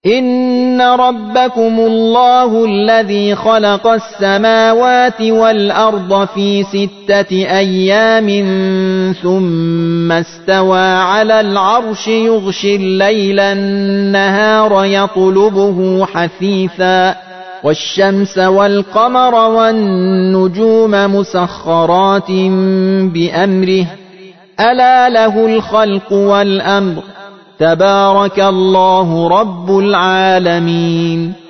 إن ربكم الله الذي خلق السماوات والأرض في 6 أيام ثم استوى على العرش يغشي الليل النهار يطلبه حثيثا والشمس والقمر والنجوم مسخرات بأمره ألا له الخلق والأمر تبارك الله رب العالمين.